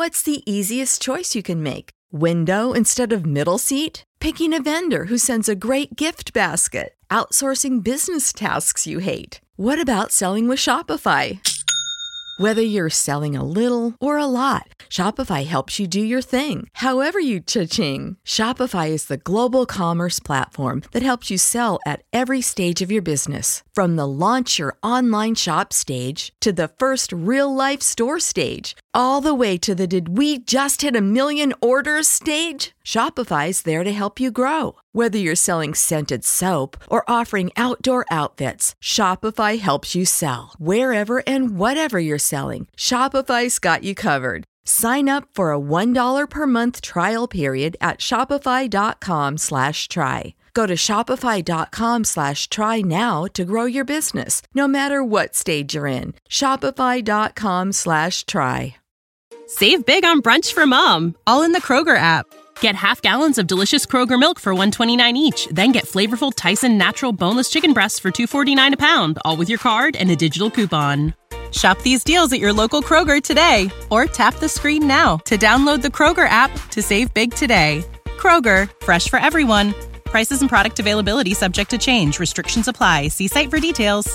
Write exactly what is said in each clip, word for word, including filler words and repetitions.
What's the easiest choice you can make? Window instead of middle seat? Picking a vendor who sends a great gift basket? Outsourcing business tasks you hate? What about selling with Shopify? Whether you're selling a little or a lot, Shopify helps you do your thing, however you cha-ching. Shopify is the global commerce platform that helps you sell at every stage of your business. From the launch your online shop stage to the first real-life store stage, all the way to the did we just hit a million orders stage. Shopify's there to help you grow. Whether you're selling scented soap or offering outdoor outfits, Shopify helps you sell. Wherever and whatever you're selling, Shopify's got you covered. Sign up for a one dollar per month trial period at shopify.com slash try. Go to shopify.com slash try now to grow your business, no matter what stage you're in. Shopify.com slash try. Save big on brunch for mom, all in the Kroger app. Get half gallons of delicious Kroger milk for one dollar and twenty-nine cents each. Then get flavorful Tyson natural boneless chicken breasts for two dollars and forty-nine cents a pound, all with your card and a digital coupon. Shop these deals at your local Kroger today, or tap the screen now to download the Kroger app to save big today. Kroger, fresh for everyone. Prices and product availability subject to change. Restrictions apply. See site for details.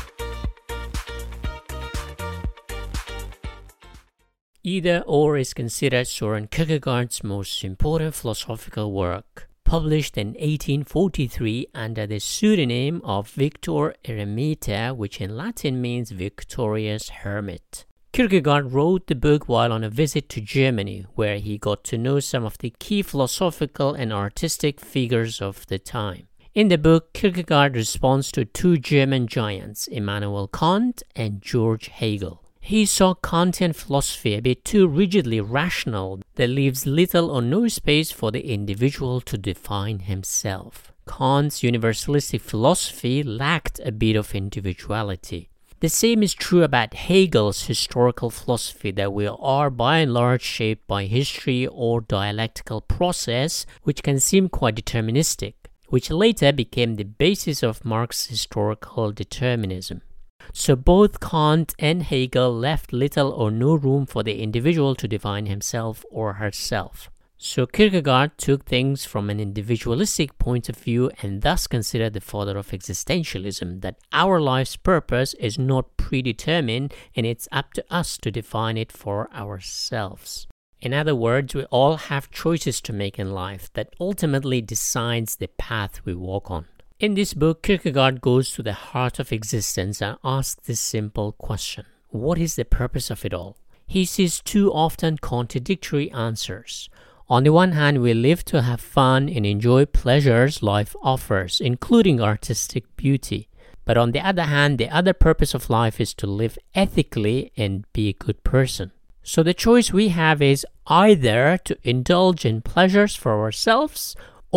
Either Or is considered Soren Kierkegaard's most important philosophical work. Published in eighteen forty-three under the pseudonym of Victor Eremita, which in Latin means victorious hermit. Kierkegaard wrote the book while on a visit to Germany, where he got to know some of the key philosophical and artistic figures of the time. In the book, Kierkegaard responds to two German giants, Immanuel Kant and George Hegel. He saw Kantian philosophy a bit too rigidly rational that leaves little or no space for the individual to define himself. Kant's universalistic philosophy lacked a bit of individuality. The same is true about Hegel's historical philosophy, that we are by and large shaped by history or dialectical process, which can seem quite deterministic, which later became the basis of Marx's historical determinism. So both Kant and Hegel left little or no room for the individual to define himself or herself. So Kierkegaard took things from an individualistic point of view and thus considered the father of existentialism, that our life's purpose is not predetermined and it's up to us to define it for ourselves. In other words, we all have choices to make in life that ultimately decides the path we walk on. In this book, Kierkegaard goes to the heart of existence and asks this simple question: what is the purpose of it all? He sees two often contradictory answers. On the one hand, we live to have fun and enjoy pleasures life offers, including artistic beauty. But on the other hand, the other purpose of life is to live ethically and be a good person. So the choice we have is either to indulge in pleasures for ourselves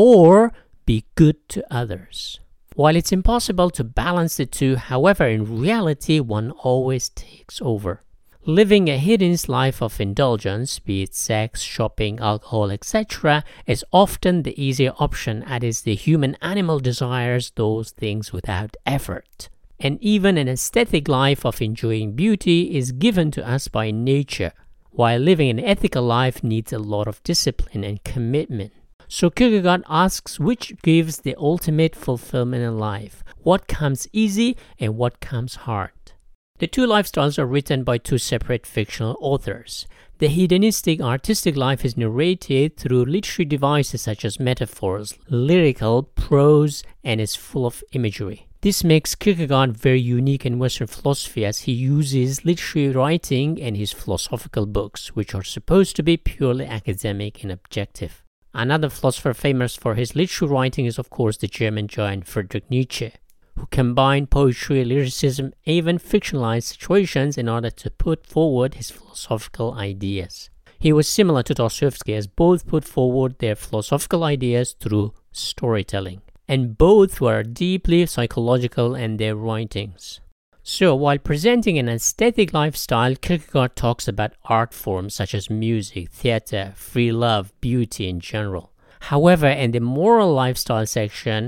or be good to others. While it's impossible to balance the two, however, in reality, one always takes over. Living a hedonist life of indulgence, be it sex, shopping, alcohol, et cetera, is often the easier option, as the human animal desires those things without effort. And even an aesthetic life of enjoying beauty is given to us by nature, while living an ethical life needs a lot of discipline and commitment. So Kierkegaard asks which gives the ultimate fulfillment in life, what comes easy and what comes hard. The two lifestyles are written by two separate fictional authors. The hedonistic artistic life is narrated through literary devices such as metaphors, lyrical, prose, and is full of imagery. This makes Kierkegaard very unique in Western philosophy, as he uses literary writing in his philosophical books, which are supposed to be purely academic and objective. Another philosopher famous for his literary writing is, of course, the German giant Friedrich Nietzsche, who combined poetry, lyricism, even fictionalized situations in order to put forward his philosophical ideas. He was similar to Dostoevsky, as both put forward their philosophical ideas through storytelling, and both were deeply psychological in their writings. So, while presenting an aesthetic lifestyle, Kierkegaard talks about art forms such as music, theater, free love, beauty in general. However, in the moral lifestyle section,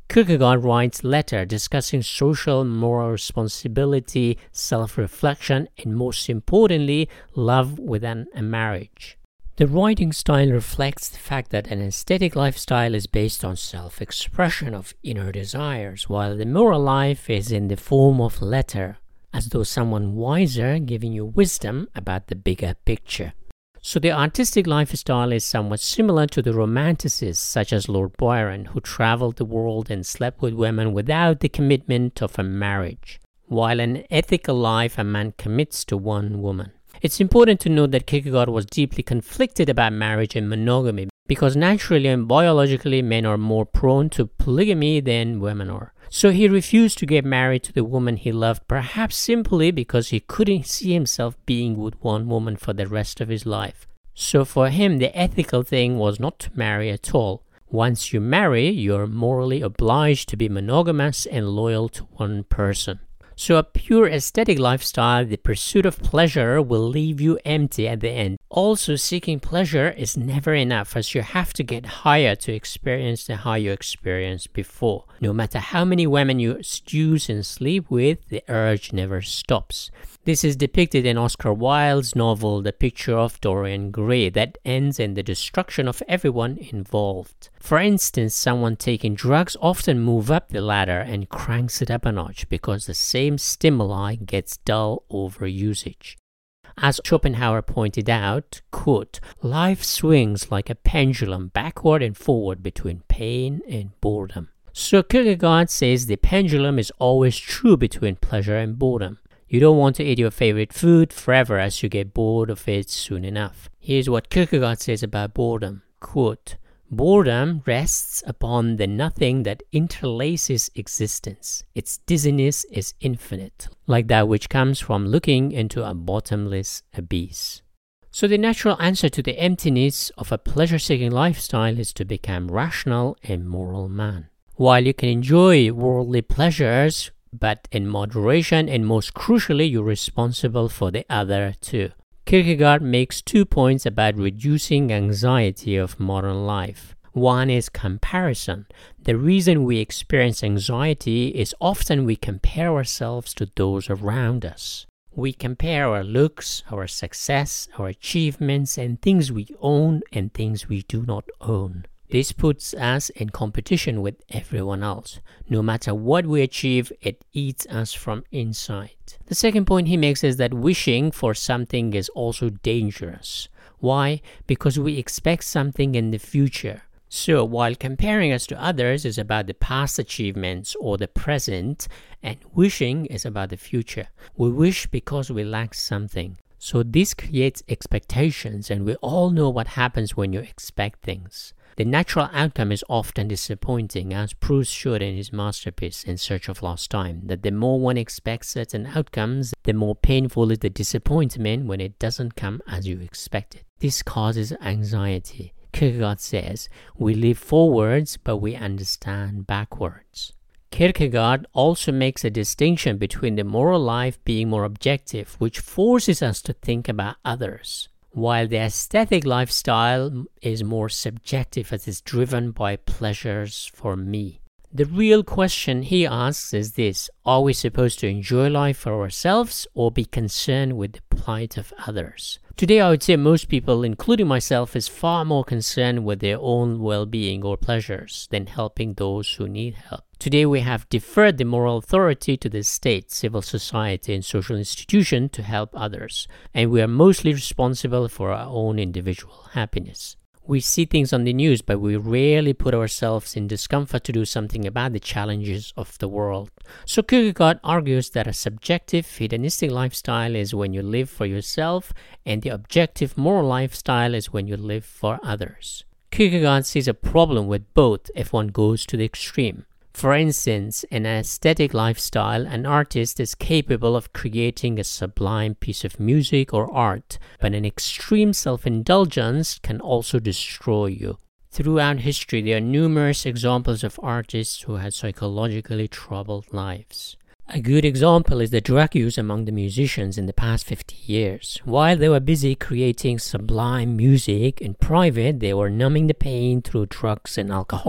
Kierkegaard writes letters discussing social, moral responsibility, self-reflection, and most importantly, love within a marriage. The writing style reflects the fact that an aesthetic lifestyle is based on self-expression of inner desires, while the moral life is in the form of letter, as though someone wiser giving you wisdom about the bigger picture. So the artistic lifestyle is somewhat similar to the romanticists such as Lord Byron, who traveled the world and slept with women without the commitment of a marriage, while in ethical life a man commits to one woman. It's important to note that Kierkegaard was deeply conflicted about marriage and monogamy because naturally and biologically men are more prone to polygamy than women are. So he refused to get married to the woman he loved, perhaps simply because he couldn't see himself being with one woman for the rest of his life. So for him, the ethical thing was not to marry at all. Once you marry, you're morally obliged to be monogamous and loyal to one person. So a pure aesthetic lifestyle, the pursuit of pleasure, will leave you empty at the end. Also, seeking pleasure is never enough, as you have to get higher to experience the high you experienced before. No matter how many women you seduce and sleep with, the urge never stops. This is depicted in Oscar Wilde's novel The Picture of Dorian Gray that ends in the destruction of everyone involved. For instance, someone taking drugs often move up the ladder and cranks it up a notch because the same stimuli gets dull over usage. As Schopenhauer pointed out, quote, life swings like a pendulum backward and forward between pain and boredom. So Kierkegaard says the pendulum is always true between pleasure and boredom. You don't want to eat your favorite food forever as you get bored of it soon enough. Here's what Kierkegaard says about boredom. Quote, boredom rests upon the nothing that interlaces existence. Its dizziness is infinite, like that which comes from looking into a bottomless abyss. So the natural answer to the emptiness of a pleasure-seeking lifestyle is to become rational and moral man. While you can enjoy worldly pleasures, but in moderation, and most crucially, you're responsible for the other too. Kierkegaard makes two points about reducing anxiety of modern life. One is comparison. The reason we experience anxiety is often we compare ourselves to those around us. We compare our looks, our success, our achievements, and things we own and things we do not own. This puts us in competition with everyone else. No matter what we achieve, it eats us from inside. The second point he makes is that wishing for something is also dangerous. Why? Because we expect something in the future. So while comparing us to others is about the past achievements or the present, and wishing is about the future. We wish because we lack something. So this creates expectations, and we all know what happens when you expect things. The natural outcome is often disappointing, as Proust showed in his masterpiece In Search of Lost Time, that the more one expects certain outcomes, the more painful is the disappointment when it doesn't come as you expected. This causes anxiety. Kierkegaard says, we live forwards, but we understand backwards. Kierkegaard also makes a distinction between the moral life being more objective, which forces us to think about others, while the aesthetic lifestyle is more subjective as it's driven by pleasures for me. The real question he asks is this: are we supposed to enjoy life for ourselves or be concerned with the plight of others? Today I would say most people, including myself, is far more concerned with their own well-being or pleasures than helping those who need help. Today we have deferred the moral authority to the state, civil society, and social institution to help others, and we are mostly responsible for our own individual happiness. We see things on the news, but we rarely put ourselves in discomfort to do something about the challenges of the world. So Kierkegaard argues that a subjective hedonistic lifestyle is when you live for yourself, and the objective moral lifestyle is when you live for others. Kierkegaard sees a problem with both if one goes to the extreme. For instance, in an aesthetic lifestyle, an artist is capable of creating a sublime piece of music or art, but an extreme self-indulgence can also destroy you. Throughout history, there are numerous examples of artists who had psychologically troubled lives. A good example is the drug use among the musicians in the past fifty years. While they were busy creating sublime music in private, they were numbing the pain through drugs and alcohol.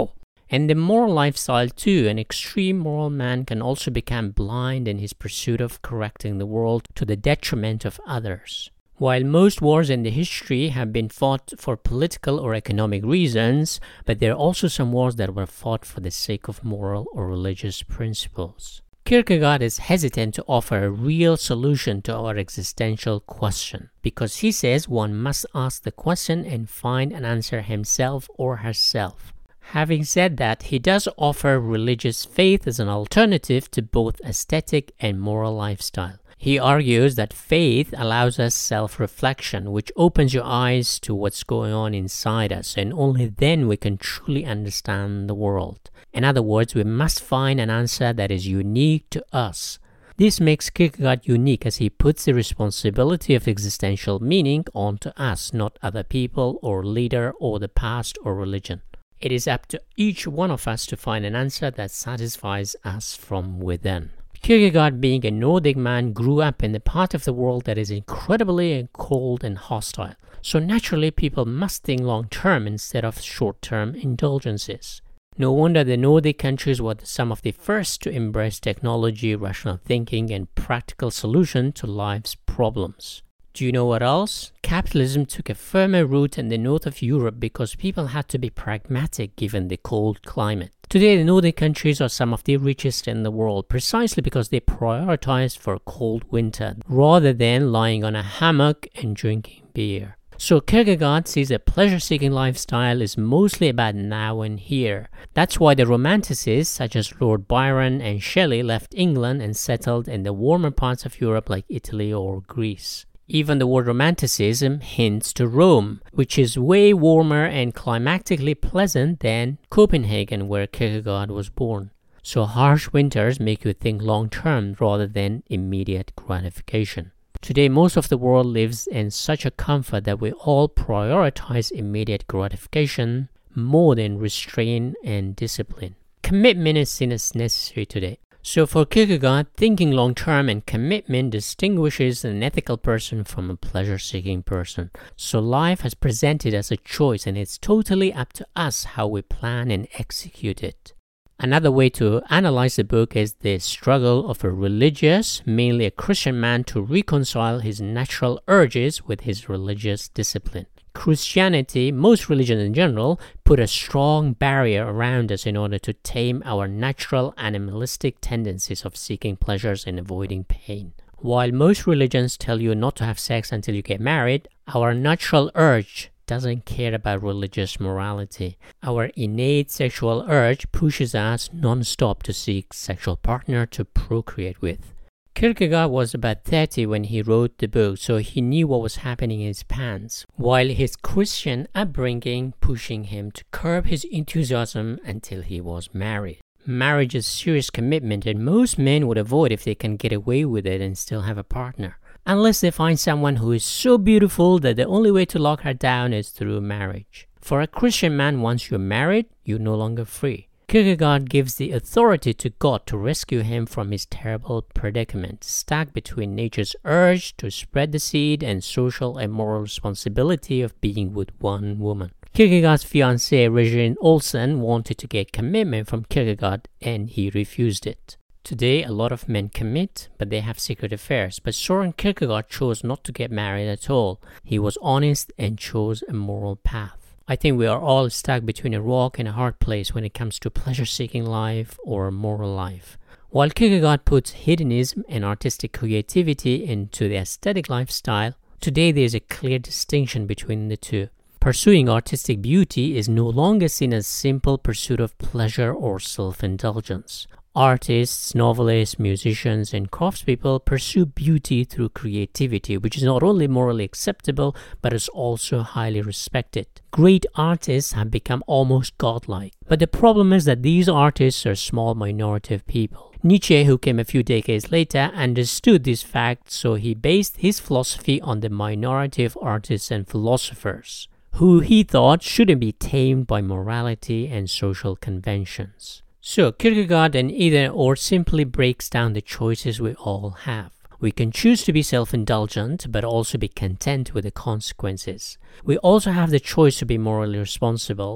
And the moral lifestyle too. An extreme moral man can also become blind in his pursuit of correcting the world to the detriment of others. While most wars in the history have been fought for political or economic reasons, but there are also some wars that were fought for the sake of moral or religious principles. Kierkegaard is hesitant to offer a real solution to our existential question, because he says one must ask the question and find an answer himself or herself. Having said that, he does offer religious faith as an alternative to both aesthetic and moral lifestyle. He argues that faith allows us self-reflection, which opens your eyes to what's going on inside us, and only then we can truly understand the world. In other words, we must find an answer that is unique to us. This makes Kierkegaard unique as he puts the responsibility of existential meaning onto us, not other people or leader or the past or religion. It is up to each one of us to find an answer that satisfies us from within. Kierkegaard, being a Nordic man, grew up in the part of the world that is incredibly cold and hostile. So naturally, people must think long-term instead of short-term indulgences. No wonder the Nordic countries were some of the first to embrace technology, rational thinking, and practical solutions to life's problems. Do you know what else? Capitalism took a firmer root in the north of Europe because people had to be pragmatic given the cold climate. Today, the Nordic countries are some of the richest in the world precisely because they prioritized for a cold winter rather than lying on a hammock and drinking beer. So Kierkegaard sees a pleasure-seeking lifestyle is mostly about now and here. That's why the Romanticists such as Lord Byron and Shelley left England and settled in the warmer parts of Europe like Italy or Greece. Even the word romanticism hints to Rome, which is way warmer and climactically pleasant than Copenhagen, where Kierkegaard was born. So harsh winters make you think long-term rather than immediate gratification. Today, most of the world lives in such a comfort that we all prioritize immediate gratification more than restraint and discipline. Commitment is seen as necessary today. So for Kierkegaard, thinking long-term and commitment distinguishes an ethical person from a pleasure-seeking person. So life has presented us a choice, and it's totally up to us how we plan and execute it. Another way to analyze the book is the struggle of a religious, mainly a Christian man, to reconcile his natural urges with his religious discipline. Christianity, most religions in general, put a strong barrier around us in order to tame our natural animalistic tendencies of seeking pleasures and avoiding pain. While most religions tell you not to have sex until you get married, our natural urge doesn't care about religious morality. Our innate sexual urge pushes us non-stop to seek sexual partner to procreate with. Kierkegaard was about thirty when he wrote the book, so he knew what was happening in his pants, while his Christian upbringing pushing him to curb his enthusiasm until he was married. Marriage is serious commitment, and most men would avoid if they can get away with it and still have a partner, unless they find someone who is so beautiful that the only way to lock her down is through marriage. For a Christian man, once you're married, you're no longer free. Kierkegaard gives the authority to God to rescue him from his terrible predicament, stuck between nature's urge to spread the seed and social and moral responsibility of being with one woman. Kierkegaard's fiancée, Regine Olsen, wanted to get commitment from Kierkegaard, and he refused it. Today, a lot of men commit, but they have secret affairs. But Søren Kierkegaard chose not to get married at all. He was honest and chose a moral path. I think we are all stuck between a rock and a hard place when it comes to pleasure-seeking life or a moral life. While Kierkegaard puts hedonism and artistic creativity into the aesthetic lifestyle, today there is a clear distinction between the two. Pursuing artistic beauty is no longer seen as simple pursuit of pleasure or self-indulgence. Artists, novelists, musicians, and craftspeople pursue beauty through creativity, which is not only morally acceptable, but is also highly respected. Great artists have become almost godlike. But the problem is that these artists are a small minority of people. Nietzsche, who came a few decades later, understood this fact, so he based his philosophy on the minority of artists and philosophers, who he thought shouldn't be tamed by morality and social conventions. So, Kierkegaard and either or simply breaks down the choices we all have. We can choose to be self-indulgent, but also be content with the consequences. We also have the choice to be morally responsible.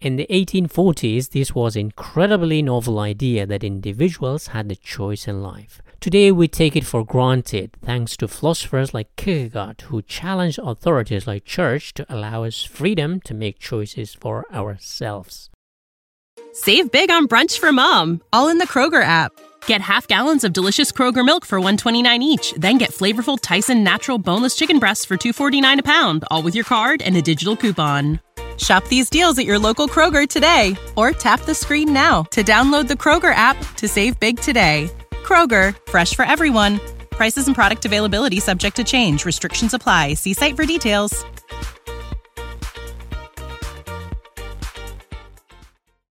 In the eighteen forties, this was an incredibly novel idea that individuals had a choice in life. Today, we take it for granted thanks to philosophers like Kierkegaard, who challenged authorities like church to allow us freedom to make choices for ourselves. Save big on brunch for mom, all in the Kroger app. Get half gallons of delicious Kroger milk for one dollar and twenty-nine cents each. Then get flavorful Tyson natural boneless chicken breasts for two dollars and forty-nine cents a pound, all with your card and a digital coupon. Shop these deals at your local Kroger today, or tap the screen now to download the Kroger app to save big today. Kroger, fresh for everyone. Prices and product availability subject to change. Restrictions apply. See site for details.